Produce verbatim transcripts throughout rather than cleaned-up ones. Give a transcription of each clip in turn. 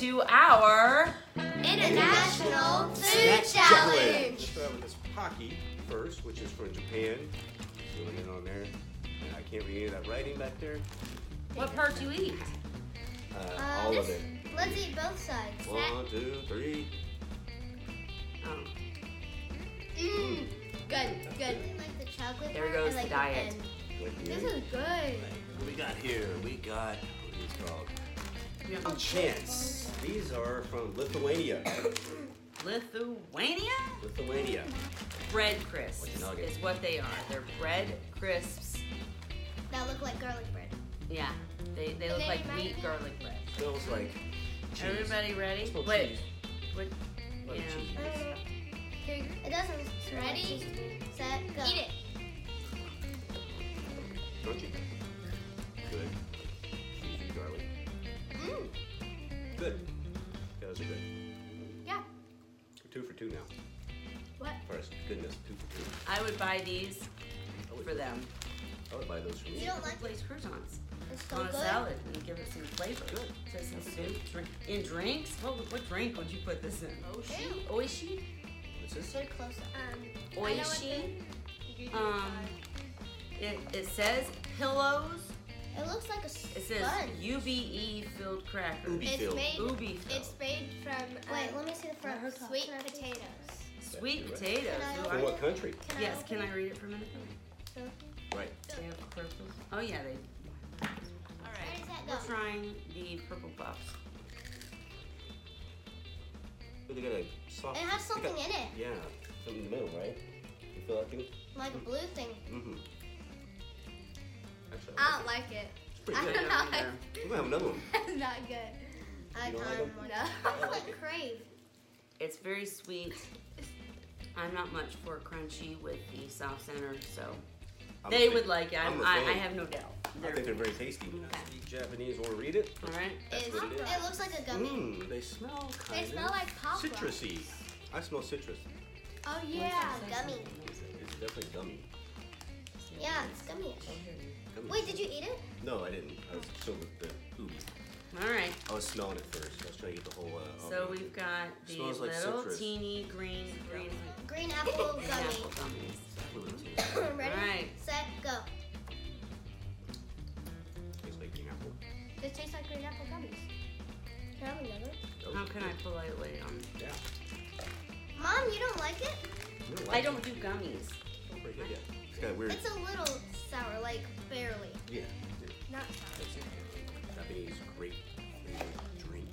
to our International Food Challenge. Challenge. Start with this Pocky first, which is from Japan. Zooming in on there. And I can't read any of that writing back there. What part do you eat? Uh, Uh, all this- of it. Let's eat both sides. One, two, three. Oh, Mmm. Good, good. I really like the chocolate There part. goes I like the diet. end. With This you. is good. What do we got here? We got, what are these called? Oh, Chance. These are from Lithuania. Lithuania? Lithuania. Bread crisps Like nuggets. is what they are. They're bread crisps. That look like garlic bread. Yeah, they, they And look they like remind wheat me- garlic bread. Smells like cheese. Everybody ready? Smells Wait, cheese. what? Like Yeah. cheese. Uh, here, it doesn't smell like cheese. Ready, Set, go. eat it. Crunchy. Good. Cheesy garlic. Mmm. Good. Those are good. Yeah. We're two for two now. What? First, goodness, two for two. I would buy these I would, for them. I would buy those for You me. don't like Place croutons It's so on a good. salad and give it some flavor. Good. So some soup, drink. In drinks? What, what drink would you put this in? Oishi? Oishi? What's this? Get close. Um, Oishi? Um, it, it says pillows. it looks like a sponge. It says U B E filled crackers. Ubi It's filled. made. Ubi filled. It's made from um, Wait, let me see the front. sweet Can I see? potatoes. Sweet You're right. potatoes. Can I Ooh, From I- what country? Can Yes, I can open I read it for a minute? Right. They have purple. Oh yeah, they. All Where right, does that we're go? trying the purple puffs. But they got a soft. It has they something got- in it, Yeah, something in the middle, right? You feel that thing? like a blue thing. Mm-hmm. Actually, I don't like it. It's pretty I good. don't know. Either. We're gonna have another one. It's not good. I You don't kind like of them? want No. It's like crave. It's very sweet. I'm not much for crunchy with the soft center, so I'm they a would fan. like it. I'm I'm, a I, I fan. have no doubt. I They're, think they're very tasty. Okay. Speak Japanese or read it. all right. That's It's- what it is. It looks like a gummy. Mmm, they smell kind They smell like pop citrusy. I smell citrus. Oh yeah. gummy. It's definitely gummy. Yeah, it's gummy. gummy. Wait, did you eat it? No, I didn't. I was still with the ubi. All right. I was smelling it first. I was trying to get the whole. Uh, So aroma. we've got the Smells like little citrus. teeny green green Green apple green gummy. apple gummies. Really tasty. Ready? Alright. Set, go. Tastes like green apple. This tastes like green apple gummies. Can I have another? Oh, How can I politely um? Yeah. Mom, you don't like it? You I like don't it? do gummies. Oh, pretty good, yeah. It's got a weird. It's a little sour, like barely. Yeah. yeah. Not sour. That's a Japanese grape flavored drink.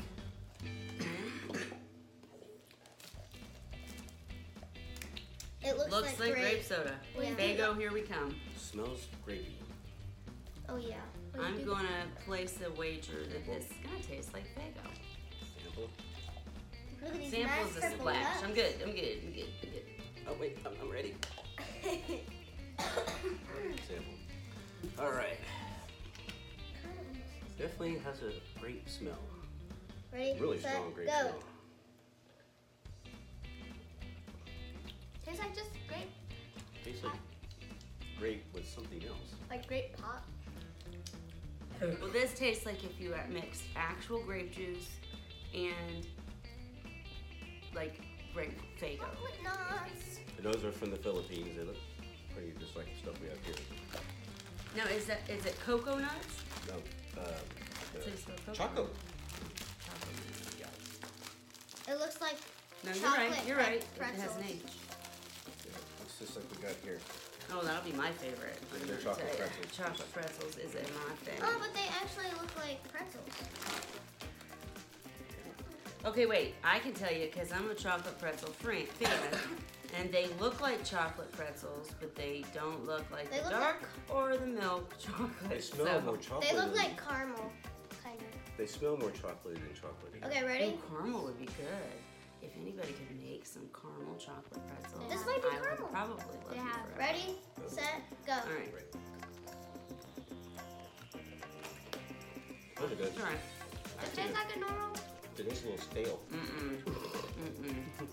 It looks, Looks like grape soda. Yeah. Fago, here we come. Smells grapey. Oh yeah. I'm gonna place a wager that this is gonna taste like Fago. Sample. Look at these Sample's nice a purple splash. nuts. I'm good. I'm good. I'm good. I'm good. Oh wait, I'm, I'm ready. Sample. All right. Definitely has a grape smell. Ready? Really set, strong grape go. smell. Tastes like just grape, Tastes like grape with something else. like grape pop. Well, this tastes like if you mixed actual grape juice and like grape Fago. Chocolate nuts. And those are from the Philippines. They look pretty just like the stuff we have here. Now, is that is it cocoa nuts? No, uh, It tastes like cocoa. chocolate. It looks like No, you're chocolate right. You're right. pre- It has an pretzels. H. Yeah, it's just like we got here. Oh, that'll be my favorite. I'm They're gonna chocolate tell ya. pretzels. Chocolate pretzels is a my thing. Oh, but they actually look like pretzels. Okay, wait. I can tell you because I'm a chocolate pretzel fran- fan, and they look like chocolate pretzels, but they don't look like They the look dark or the milk chocolate. They smell so- more chocolate. They look than- like caramel, kind of. They smell more chocolatey than chocolate. Okay, Ooh, ready? caramel would be good. If anybody could make some caramel chocolate pretzels, This might be I caramel. would probably love They you have- forever. Ready, set, go. All right. Right. Those are good. All right. It tastes like a normal. It is a little stale. Mm-mm. Mm-mm.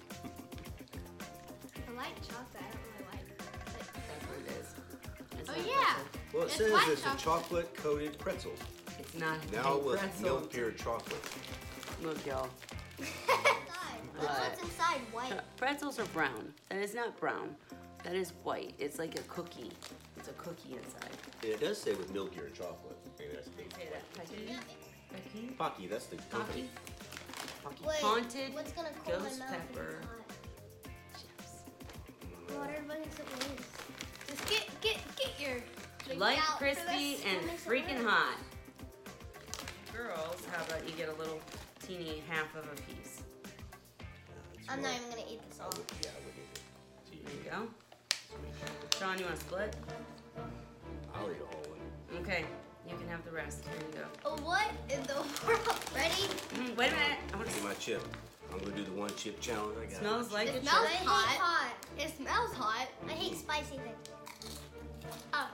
I like chocolate. I don't really like it. That's what it is. It's Oh, not yeah. pretzel. Well, it It's says white it's a chocolate. chocolate coated pretzel. It's not Now a with pretzel. milk pure chocolate. Look, y'all. Look what's inside. White. Uh, Pretzels are brown. That is not brown. That is white. It's like a cookie. It's a cookie inside. And it does say with milky or chocolate. Maybe that's the Say that. Pocky. Pocky. Pocky, that's the Pocky. Pocky. Wait, Haunted what's gonna cool ghost my mouth? pepper. Chips. What everybody thinks it is. Just get get get your drink Light, out for crispy, this. and What makes it freaking red? hot. Girls, how about you get a little teeny half of a piece? I'm not even gonna eat this I all. would, yeah, I would eat it. There you go. Sean, you want to split? I'll eat a whole one. Okay, you can have the rest. Here you go. Oh, what in the world? Ready? Mm, wait a minute. I want to Get my chip. I'm gonna do the one chip challenge. I got Smells like It a smells chip. hot. hot. It smells hot. I hate spicy things. Oh,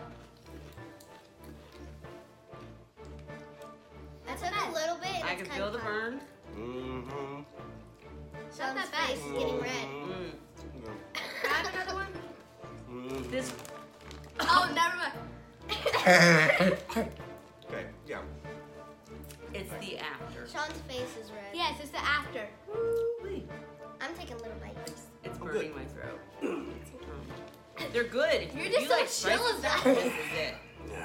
I took a little bit. And I it's can kind feel of the hot. burn. Mm-hmm. Sean's Not that face bad. is getting red. Mm. grab another one. Mm-hmm. This. Oh, never mind. Okay, yeah. It's the after. Sean's face is red. Yes, it's the after. Woo-wee. I'm taking little bites. It's I'm burning good. my throat. Um, They're good. You're If just you so like chill spicy as stuff, that. This is it. Nah,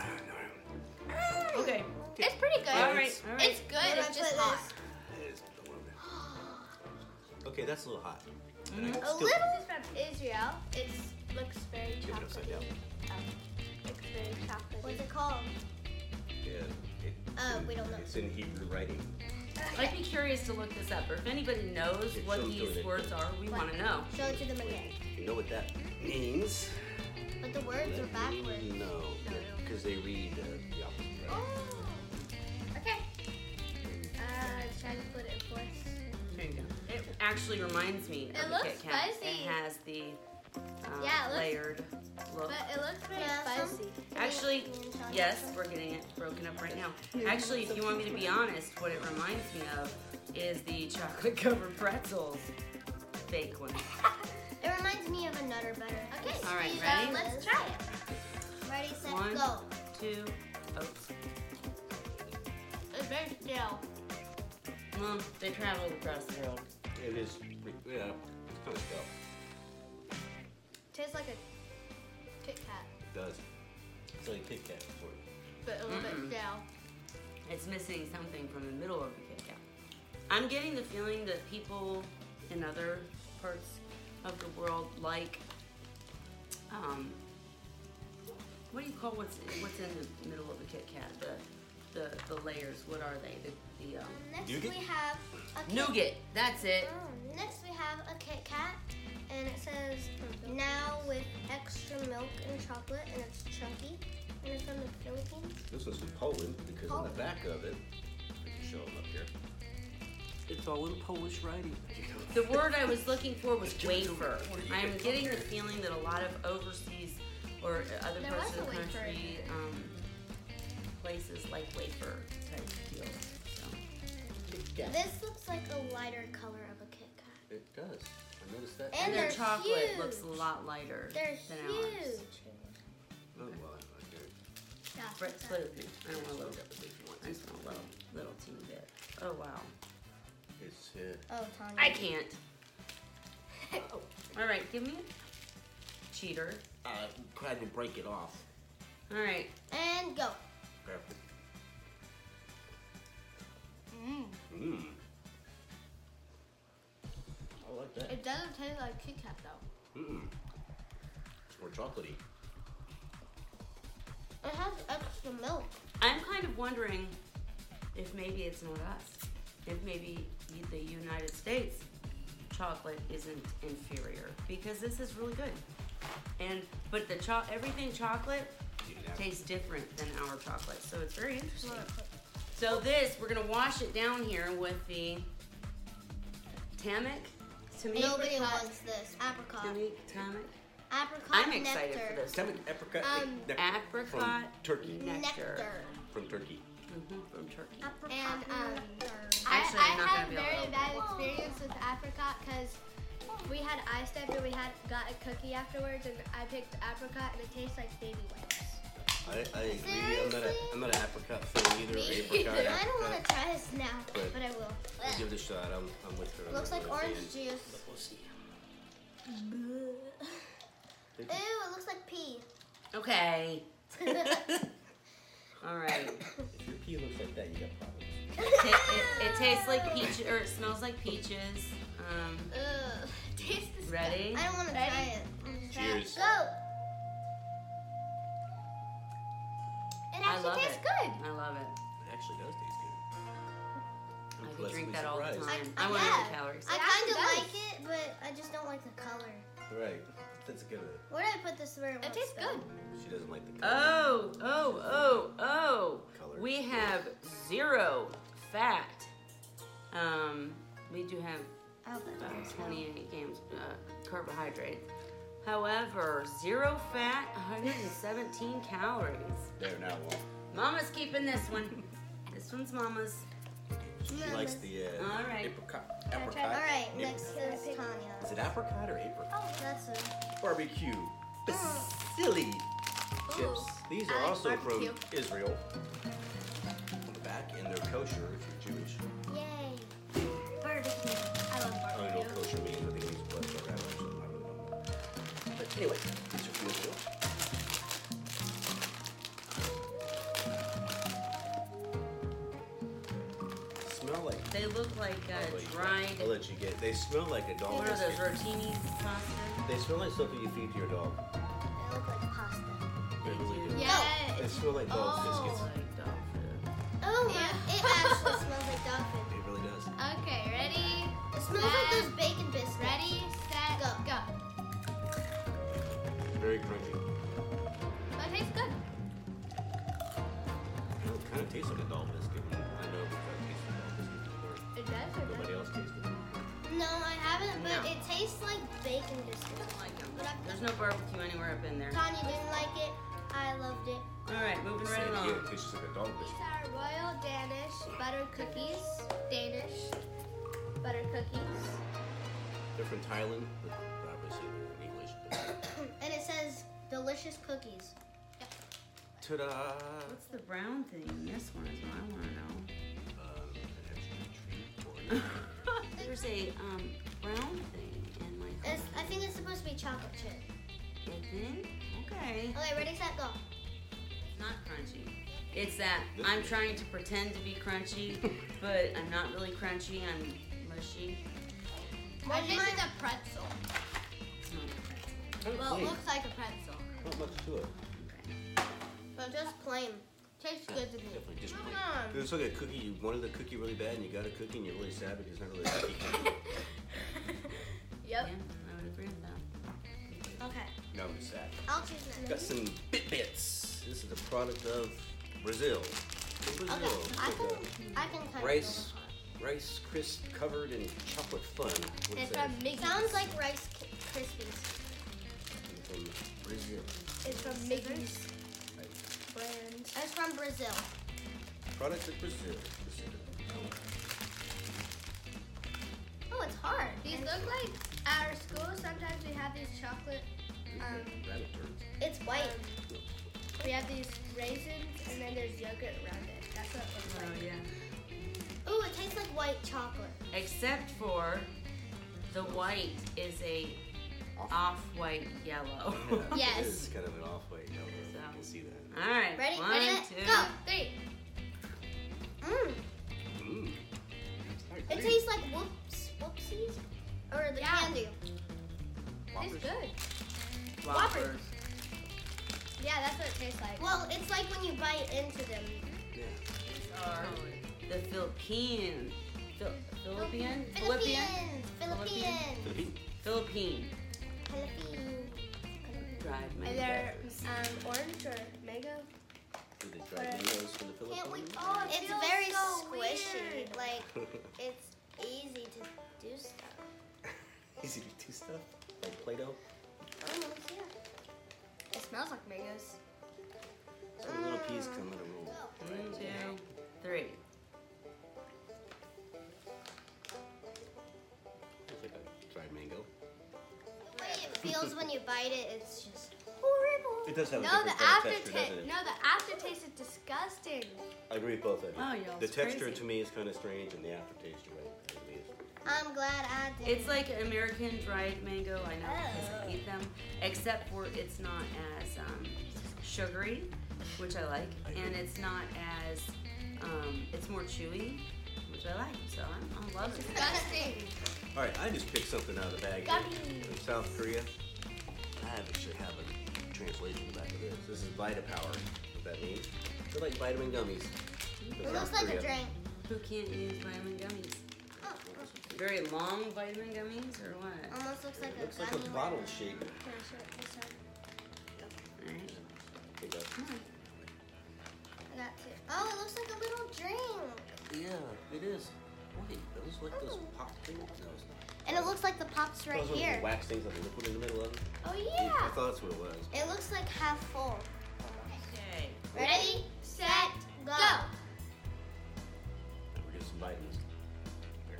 no. Okay. It's pretty good. All right. All right. It's good. Where do I It's just put hot. It is a little bit. Okay, that's a little hot. Mhm. A Still- little. This is from Israel. It looks very Give it upside down. chocolatey. Oh, looks very chocolatey. What's it called? Yeah. It, Uh, in- we don't know. It's in Hebrew writing. I'd be curious to look this up. Or if anybody knows It what shows these doing it. words are, we want to know. Show it to them again. You know what that means? But the words are backwards. No, because they read uh, the opposite. Right? Oh. Okay. Uh, try to put it in place. There you go. It actually reminds me It of looks the Kit Kat. spicy. It has the uh, Yeah, it looks- layered look. But it looks very Yeah, some- spicy. Actually, Me and Sean yes, have some. we're getting it broken up right now. Actually, if you want me to be honest, what it reminds me of is the chocolate covered pretzels. Fake one. It reminds me of a Nutter Butter. Okay. All right, so ready? let's try it. Ready, set, One. go. Two, oops. It's very still. Well, they traveled across the world. It is, yeah, it's kind of stuff. Tastes like a Kit Kat, It does. It's like a Kit Kat for you. but a little Mm-mm. bit stale. It's missing something from the middle of the Kit Kat. I'm getting the feeling that people in other parts of the world like, um, what do you call what's what's in the middle of the Kit Kat? The the, the layers. What are they? The, the um, Next Nougat? we have a Kit nougat. That's it. Oh, next we have a Kit Kat, and it says now with extra milk and chocolate, and it's chunky, and it's from the Philippines. This one's from Poland because on the Poland. back of it, I can show them up here. It's all in Polish writing. The word I was looking for was wafer. I'm getting the feeling that a lot of overseas or other There parts was of the a wafer in country, um, places like wafer type deal. So. Yeah. This looks like a lighter color of a Kit Kat. It does. I noticed that. And And their they're chocolate huge. looks a lot lighter They're than huge. ours. Oh, well, okay. Yeah, Split, split it with me. I don't want a little. Got the big one. I just want a little, little teeny bit. Oh wow. It's, uh, Oh, Tanya. I can't. All right, give me a cheater. I tried to break it off. All right. And go. Careful. Mm. Mmm. I like that. It doesn't taste like Kit Kat though. Mm-mm. Or chocolatey. It has extra milk. I'm kind of wondering if maybe it's not us. If maybe the United States chocolate isn't inferior because this is really good. And but the cho- everything chocolate tastes different than our chocolate, so it's very interesting. So this we're gonna wash it down here with the Tamic. Tamic. Nobody Apricot. wants this. Apricot. Tamic. Tamic. Apricot I'm excited nectar. for this. Tell me apricot. Um, nectar Apricot From Turkey. nectar. Nectar. From Turkey. hmm from Turkey. Apricot And, um, nectar. Actually, I, I'm not I gonna had be able very to bad open it. experience with apricot because we had ice after we had got a cookie afterwards, and I picked apricot, and it tastes like baby wipes. I, I agree. I'm not a I'm not an apricot fan either. Me Apricot. either. I don't want apricot. to try this now, But- but I will. We'll give it a shot. I'm, I'm with her. I'm Looks not like really a orange fan, juice. But we'll see. Ew, it looks like pee. Okay. All right. If your pee looks like that, you got problems. It, it, it tastes like peach, or it smells like peaches. Um, Ugh. Taste this. ready? I don't want to Ready? try it. I'm just trying- Cheers. Go. It I actually love tastes it. good. I love it. It actually does taste good. I'm I could pleasantly drink that all the surprised. time. I- I, want to yeah. know the calories. I It kind actually of does. like it, but I just don't like the color. Right. That's good. Where did I put this? Where it, It wants tastes to good. She doesn't like the color. Oh, oh, oh, oh. Color. We have zero fat. Um, we do have Oh, but about twenty-eight grams uh, carbohydrate. However, zero fat, one hundred seventeen calories. There now, well, Mama's keeping this one. This one's Mama's. she likes the uh, All right. apricot. try- apricot. All right, Apricot. next is Is Tanya. it apricot or apricot? Oh, that's a. Barbecue. Basili chips. These I are like also barbecue. from Israel. On the back, and they're kosher if you're Jewish. Yay. Barbecue. I love I don't know barbecue. what kosher means. I think it means blood sugar. I don't know. I don't know. But anyway, these are from Israel. Smell like. They look like I'll uh, let you- dried. I'll let you get. They smell like a dog What are those, biscuit. rotini pasta? They smell like something you feed to your dog. They look like pasta. They really do. Yeah. They smell like dog Oh. biscuits. Like dog food. Oh, Yeah. it actually smells like dog food. It really does. Okay, ready, It smells like those bacon biscuits. ready, set, Go. go. Very crunchy. That tastes good. It kind of tastes like a dog biscuit. and I know because I tasted dog biscuits before. It does or Nobody else tasted it. No, I haven't, but No. it tastes like bacon biscuits. I like 'em. There's no barbecue anywhere up in there. Tanya didn't like it. I loved it. All right, moving Say right it again, along. it tastes like a dog These biscuit. are royal Danish butter cookies. Danish butter cookies. They're from Thailand, but obviously they're in English. But And it says delicious cookies. ta-da! What's the brown thing in this one is what I want to know. Um, an extra treat for you. There's a um, brown thing in my It's, I think it's supposed to be chocolate chip. You think? Okay. Okay, ready, set, go. Not crunchy. It's that This I'm is- trying to pretend to be crunchy, but I'm not really crunchy. I'm mushy. What is it? A pretzel. It's not a pretzel. Kind of Well, it plain. looks like a pretzel. Not much to it. Okay. But just plain. Tastes good to me. Definitely just plain. Mm. It's like a cookie. You wanted the cookie really bad, and you got a cookie, and you're really sad because it's not really a cookie. Yep. Yeah, I would agree with that. Okay, No, I'm just sad. I'll choose next. Got some Bit Bits. This is a product of Brazil. From Brazil. Okay, I It's can, like I can kind a rice, rice crisp covered in chocolate fun. What is It's that? from of. Miggy's. Sounds like Rice K- Krispies. From Brazil. It's from Miggy's brand. It's from Brazil. Product of Brazil. Brazil. Oh, it's hard. These look like at our school. Sometimes we have these chocolate. Um, Rabbit turds. It's white. um, we have these raisins, and then there's yogurt around it. That's what it looks Oh like. yeah. Ooh, it tastes like white chocolate. Except for the white is a off-white yellow. Yeah, Yes. It is kind of an off-white yellow. So. You can see that. All right. Ready? One, Ready, set, two. go. Three. Mmm. Mmm. It tastes like whoops, whoopsies, or the Yeah. candy. Tastes good. Whoppers. Yeah, that's what it tastes like. Well, it's like when you bite into them. Yeah. These are the Philippine. Phil- Philippine? Philippine? Philippines, Philippines, Philippine. Philippine. Philippines. Dried And they're mangoes. um, orange or mango. Do they try mangoes from the Can't we? Philippines? Oh, it's feels very so squishy. weird. Like it's easy to do stuff. Easy to do stuff. Like Play-Doh. Almost, yeah. It smells like mangoes. So the little peas come in a roll. One, two, three. It's like a dried mango. The way it feels when you bite it, it's just horrible. It does have a No, the different kind of texture, aftertaste. doesn't it? No, the aftertaste is disgusting. I agree with both of you. Oh, y'all, the it's texture crazy. to me is kind of strange, and the aftertaste, you're right. It really is. I'm glad I did. It's like American dried mango. I know because I eat them, except for it's not as um, sugary, which I like, and it's not as um, it's more chewy, which I like. So I'm, I'm loving it. Disgusting. All right, I just picked something out of the bag here. Gummy. From South Korea. I actually have a translation in the back of this. This is Vita Power. What that means? They're like vitamin gummies. from It South looks like Korea. a drink. Who can't use vitamin gummies? Oh, Very long vitamin gummies, or what? almost looks like It a looks like gummy. a bottle shape. Can I show it this side? Alright. Here you go. Come on. I got two. Oh, it looks like a little drink. Yeah, it is. Wait, those like those Oh. pop things? No, it's not. And it looks like the pops right Those little here. wax things with the liquid in the middle of them. Oh, I yeah. thought that's what it was. It looks like half full. Okay. Ready, set, go. Now we're getting some vitamins. Here.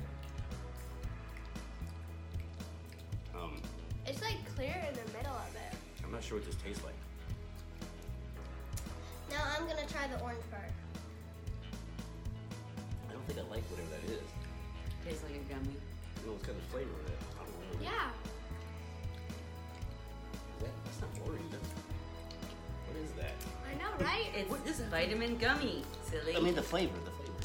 Um, It's like clear in the middle of it. I'm not sure what this tastes like. Now I'm going to try the orange part. I don't think I like whatever that is. Tastes like a gummy. I don't know what kind of flavor it is. I don't know. Yeah. Is that, that's not orange. That's, what is that? I know, right? It's What is it? vitamin gummy, silly. I mean the flavor, the flavor.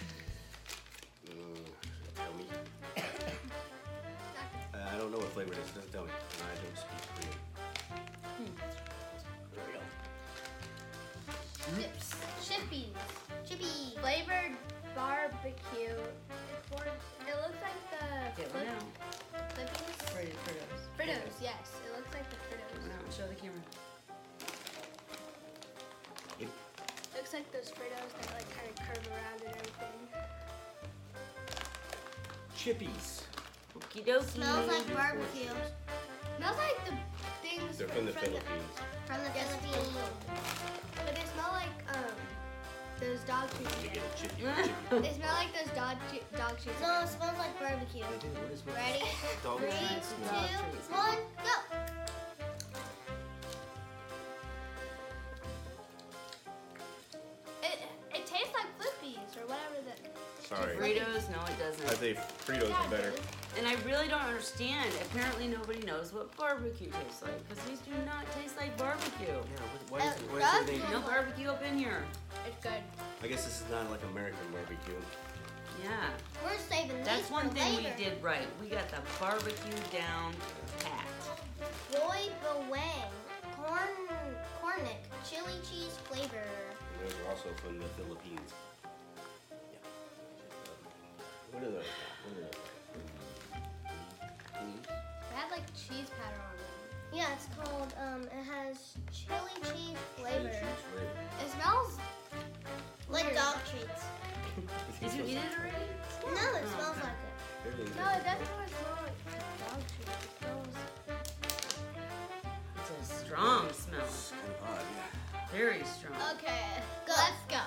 Mm, tell me. Uh, I don't know what flavor it is. It doesn't tell me. And I don't speak Korean. Hmm. There we go. Chips. Chippies. Chippy. Flavored barbecue. It forms- it looks like the Get flip- one out. Flippies. Frit- Fritos. Fritos, yes. It looks like the Get Fritos. one out and show the camera. It, Looks like those Fritos that like kind of curve around and everything. chippies. Okie dokie. Smells like barbecue. Smells like the things They're from the from Philippines. From the Philippines. But they smell like um those dog You treats. get a chippy. chippy. They smell like those dog che- dog treats. No, it smells like barbecue. They do. What is what? Ready? Dog Three, treats. two, one, go. It it tastes like Flippies or whatever the. Sorry. Fritos? No, it doesn't. I think Fritos Yeah, are better. it is. And I really don't understand. Apparently, nobody knows what barbecue tastes like because these do not taste like barbecue. Yeah, what, why is, Uh, why is that's there name? No barbecue up in here. It's good. I guess this is not like American barbecue. Yeah, We're saving these that's one for thing later. we did right. We got the barbecue down pat. Roy Bawang. Corn, cornic. Chili cheese flavor. And those are also from the Philippines. Yeah. What are those? What are those? Please? They have like cheese powder on them. Yeah, it's called, um, it has chili cheese flavor. Cheese flavor. It smells Like weird. dog treats. Did you eat it already? No, it Oh, smells okay. like it. Everything's No, it different. doesn't really smell like dog treats. It smells. It's a strong smell. It's kind of odd, yeah. Very strong. Okay, Go. let's go.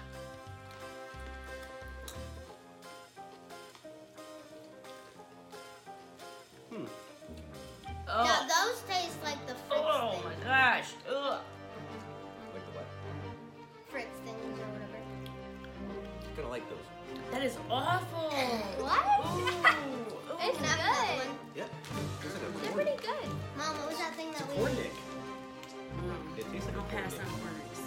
Hmm. Oh, Now those taste like the Fritz oh thing. my gosh. Ugh. Like the what? Fritz things or whatever. I kind of like those. That is awful. What? Ooh. It's Can I have that good. one? Yep. Tastes like a They're corn. pretty good. Mom, what was that thing It's a that we corn nick. Mm. It tastes like I'll a corn pass nick. on corners.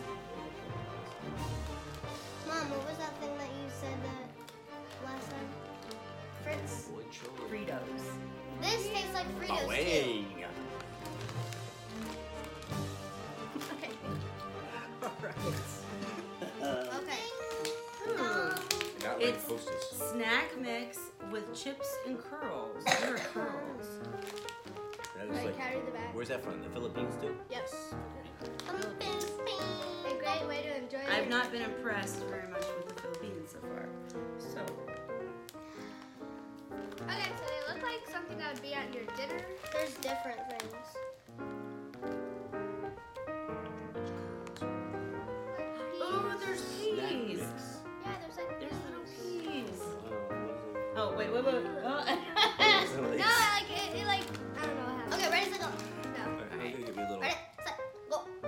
Mom, what was that thing that you said that last time? Fritz. Boy, chili. Fritos. This tastes like Fritos too. Bawang. Okay. Alright. Okay. Hmm. Um, Not like It's Hostess. snack mix with chips and curls. What are curls? That is Like, like, carry the bag. where's that from? The Philippines too? Yes. um, A great way to enjoy I've your- not been impressed very much with the Philippines so far. So, Okay, so they look like something that would be at your dinner. There's different things. oh, there's Snack peas. mix. Yeah, there's like There's little peas. Oh, Oh, wait, wait, wait. Oh. what is it? Some of No, these. like it, it like I don't know how. Okay, ready, set, go. No. Alright, I'm gonna give you a little. Ready, set, go.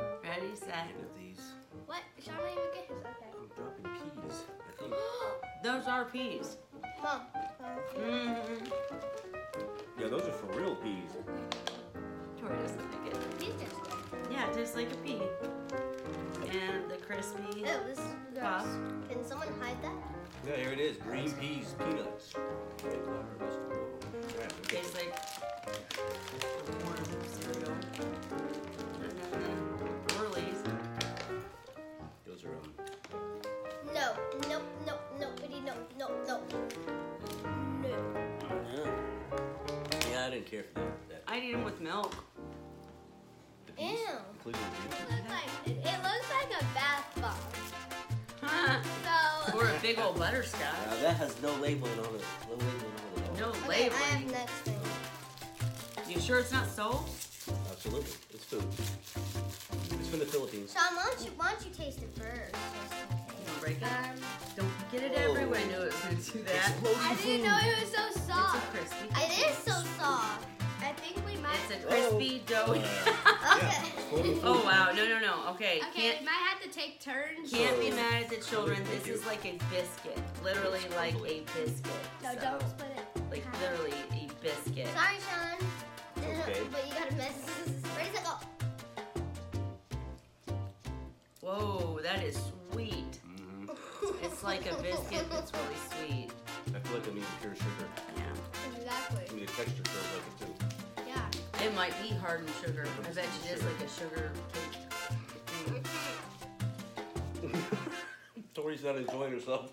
flour peas. Mom. Mm-hmm. Yeah, those are for real peas. Tori doesn't like it. These taste good. Yeah, it tastes like a pea. And the crispy. Ew, this is gross. Puff. Can someone hide that? Yeah, here it is. Green peas, peanuts. Tastes like corn cereal. And then the whirlies. Those are um. No, nope, nope, nobody, no, no, no. No. Yeah. Yeah, I didn't care for that. that I'd eat them with milk. the peas, Ew. including the It juice. looks like it, it looks like a bath bomb. Huh. So Or a big old butterscotch. Now that has no labeling on it. No labeling on it at all. No Okay, I have labeling. next thing. You sure it's not salt? Absolutely, it's food. It's from the Philippines. Sean, why don't you, why don't you taste it first? You wanna break it? um, Don't get it Whoa. everywhere. I knew it was going to do that. I didn't know it was so It's a soft. crispy. It is so soft. I think we might. It's a crispy doughy. Okay. Oh wow! No, no, no. Okay, Okay, can't we might have to take turns. can't be mad at the children. This is like a biscuit, literally like a biscuit. No, So, don't split it. Like literally a biscuit. Sorry, Sean. Okay. But you gotta mess. Ready, set, go. Whoa, that is sweet. Mm-hmm. It's like a biscuit that's really sweet. I feel like I'm eating pure sugar. Yeah. I Exactly. mean, the texture feels like it too. Yeah. It might be hardened sugar. I bet you it is like a sugar cake. Tori's not enjoying herself.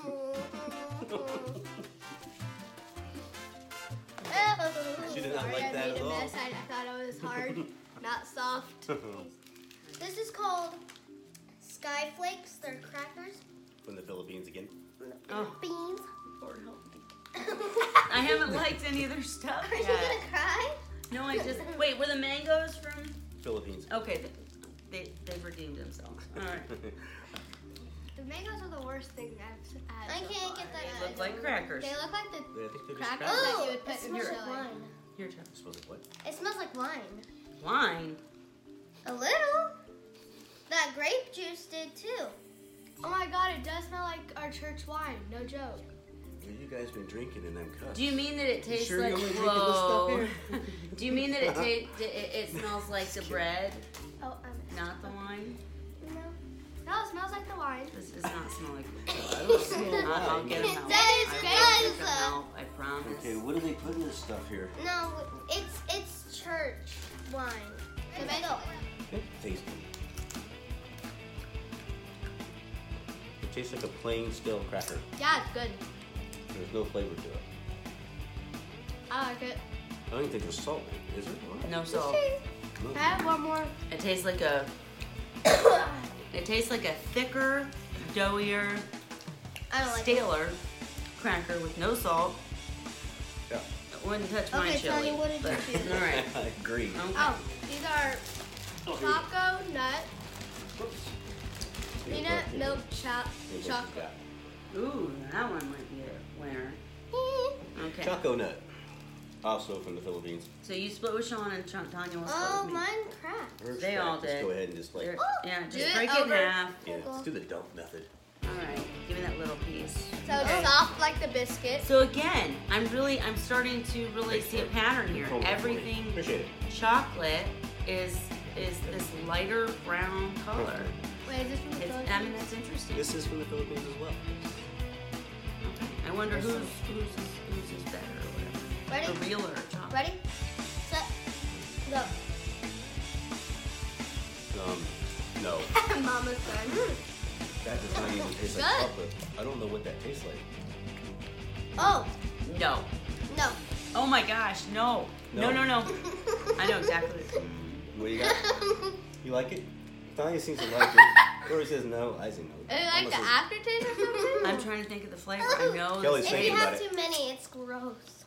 She did not Sorry, like I that made at a all. mess. I, I thought it was hard, not soft. This is called Sky Flakes. They're crackers. From the Philippines again. Oh, Beans. Lord help me. I haven't liked any of their stuff Are you yet. gonna cry? No, I just wait. Were the mangoes from? Philippines. Okay, they they they've redeemed themselves. All right. The mangoes are the worst thing I've had. I so can't far. get that They look like crackers. They look like the I think they're just crackers crackers. that Oh, you would it put in smells your like chili. wine. Here, Chuck. It smells like what? It smells like wine. Wine. A little. That grape juice did too. Oh my god, it does smell like our church wine. No joke. What you guys been drinking in them cups? Do you mean that it tastes sure like you're only drinking this stuff whoa? here? Do you mean that it, ta- it it smells like the bread, Oh, um, not the wine? No. no, it smells like the wine. This does not smell like. I don't smell I'll, I'll wine. get them help. That is I will good. get them help. I promise. Okay, what do they put in this stuff here? No, it's it's church wine. Tomato. Okay. Tasty. It tastes like a plain stale cracker. Yeah, it's good. There's no flavor to it. I like it. I don't even think there's salt in it, is there? No salt. No. Can I have one more? It tastes like a. It tastes like a thicker, doughier, I don't like it. staler cracker with no salt. Yeah. It wouldn't touch my Okay, chili. Tony, what did you but- choose? All right. I agree. Okay. Oh, these are choco nut, peanut milk cho- Here's what you chocolate. got. Ooh, that one might be a winner. Okay. Choco nut. Also from the Philippines. So you split with Sean and Ch- Tanya will split Oh, with me. mine cracked. Hers They cracked. all Just did. go ahead and just like, They're- Oh. yeah, Do just it break it in over. half. yeah, let's do the dump method. All right, give me that little piece. So it's soft like the biscuit. So again, I'm really, I'm starting to really see a pattern here. Totally. Everything Appreciate it. chocolate is is this lighter brown color. Wait, is this from the It's, I mean, Philippines? that's interesting. This is from the Philippines as well. Okay. I wonder who's who's is, whose is better or whatever. Ready? The real or chocolate? Ready? Set. Go. Um, no. Mama's son. That does not even taste like Good. chocolate. I don't know what that tastes like. Oh, No. no. Oh my gosh, no. No, no, No. no. I know exactly. What do you got? You like it? Tanya seems to like it. Tori says no. I say no. Is it like Almost the as- aftertaste or something? I'm trying to think of the flavor. I know. Kelly's this If you thinking flavor. about have it. too many, it's gross.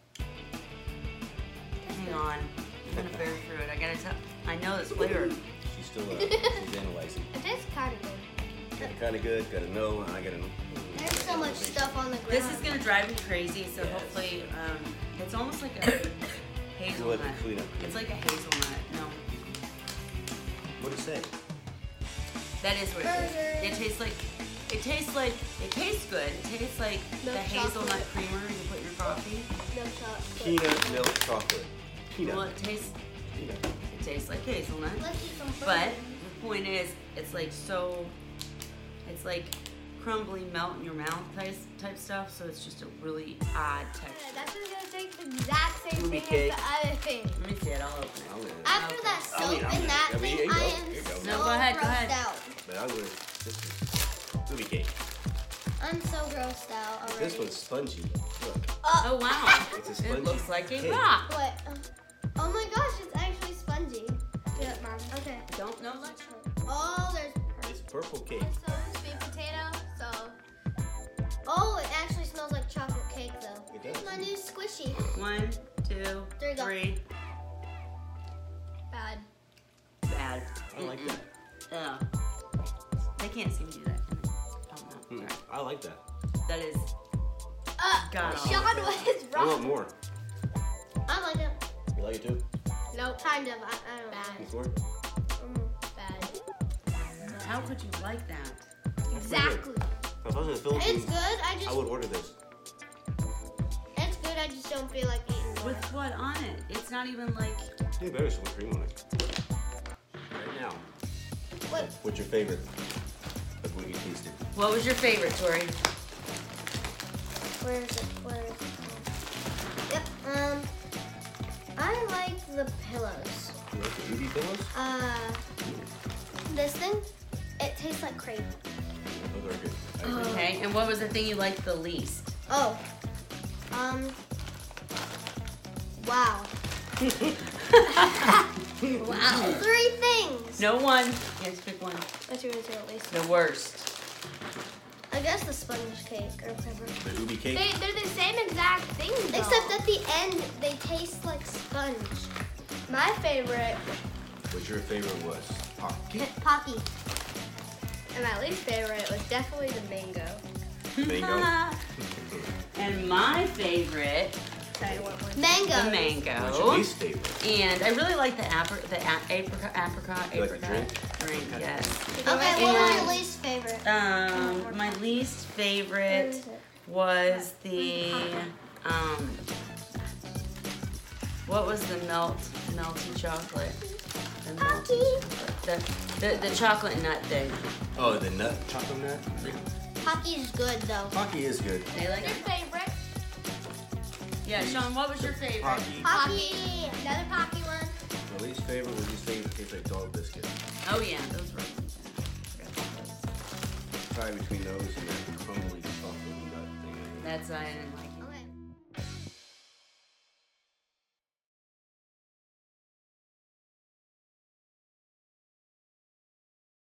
Hang on. I'm gonna bear through it. I gotta tell. I know this flavor. She's still uh, she's analyzing. It tastes kind of good. Kind of good. Got a no. And I got a no. There's so much stuff on the ground. This is gonna drive me crazy. So Yes. hopefully, um, it's almost like a Go ahead hazelnut. and clean up. It's like a hazelnut. No, What do you say? that is what it is. It tastes like It tastes like, it tastes good. It tastes like Milk the hazelnut chocolate. creamer you put in your coffee. No chocolate. Peanut milk chocolate. Peanut. Well, it tastes, Peanut. it tastes like hazelnut. Let's eat some fruit. But the point is, it's like so, it's like crumbly melt in your mouth type, type stuff. So it's just a really odd Yeah, texture. that's just gonna take the exact same Ruby thing cake. as the other thing. Let me see it. I'll open it. I'm gonna, After Okay. that I soap mean, I'm and that gonna- I mean, thing, here you I go. am Here you go. so No, go ahead, go grossed ahead. out. but I'm gonna, this is Ruby cake. I'm so grossed out already. This one's spongy. Look. Oh wow! It's a spongy It looks like a cake. rock. What? Oh my gosh, it's actually spongy. Yeah, Mom. Okay. Don't know much. Oh, there's. It's purple cake. So sweet potato. So Oh, it actually smells like chocolate cake though. It does. My new squishy. One, two, There you go. three. bad. Bad. I like that. Yeah. They can't see me do that. Oh no. Mm, Sorry. I like that. That is Uh, God. Sean, what is I want wrong? more. I like it. You like it too? Nope. Kind of. I, I don't Bad. It's more? know. Bad. How could you like that? Exactly. If I was in the Philippines, It's good. I just. I would order this. It's good. I just don't feel like eating more. With what on it? It's not even like. Yeah, better some cream on it. Right now, What? what's your favorite of what you tasted? What was your favorite, Tori? Where is it? Where is it? Yep. Um. I like the pillows. You like the Ruby pillows? Uh. This thing. It tastes like crepe. Those are good. I agree. Okay. And what was the thing you liked the least? Oh. Um. Wow. Wow. Three things. No one. You have to pick one. What's yours at least? The worst. I guess the sponge cake or whatever. The Ruby cake? They, they're the same exact thing. Though. Except at the end, they taste like sponge. my favorite What your favorite was? Pocky? Pocky. and my least favorite was definitely the mango. Mango? And my favorite, Sorry, what one? Mango. the mango. What's your least favorite? And I really like the apri- the a- apricot, apricot, You like the apricot drink? drink, yes. Okay, what was your And- least favorite? Um, my least Where favorite is it? was the um. What was the melt melty chocolate? The melty chocolate. The, the the chocolate nut thing. Oh, the nut, chocolate nut? Pocky's good though. Pocky is good. They like Your it. favorite? Yeah, Sean. What was your favorite? Pocky. Pocky. Another Pocky one. My least favorite was these things that taste like dog biscuit. Oh yeah, those were. Try between those and that crumbly chocolate nut thing. That's I didn't like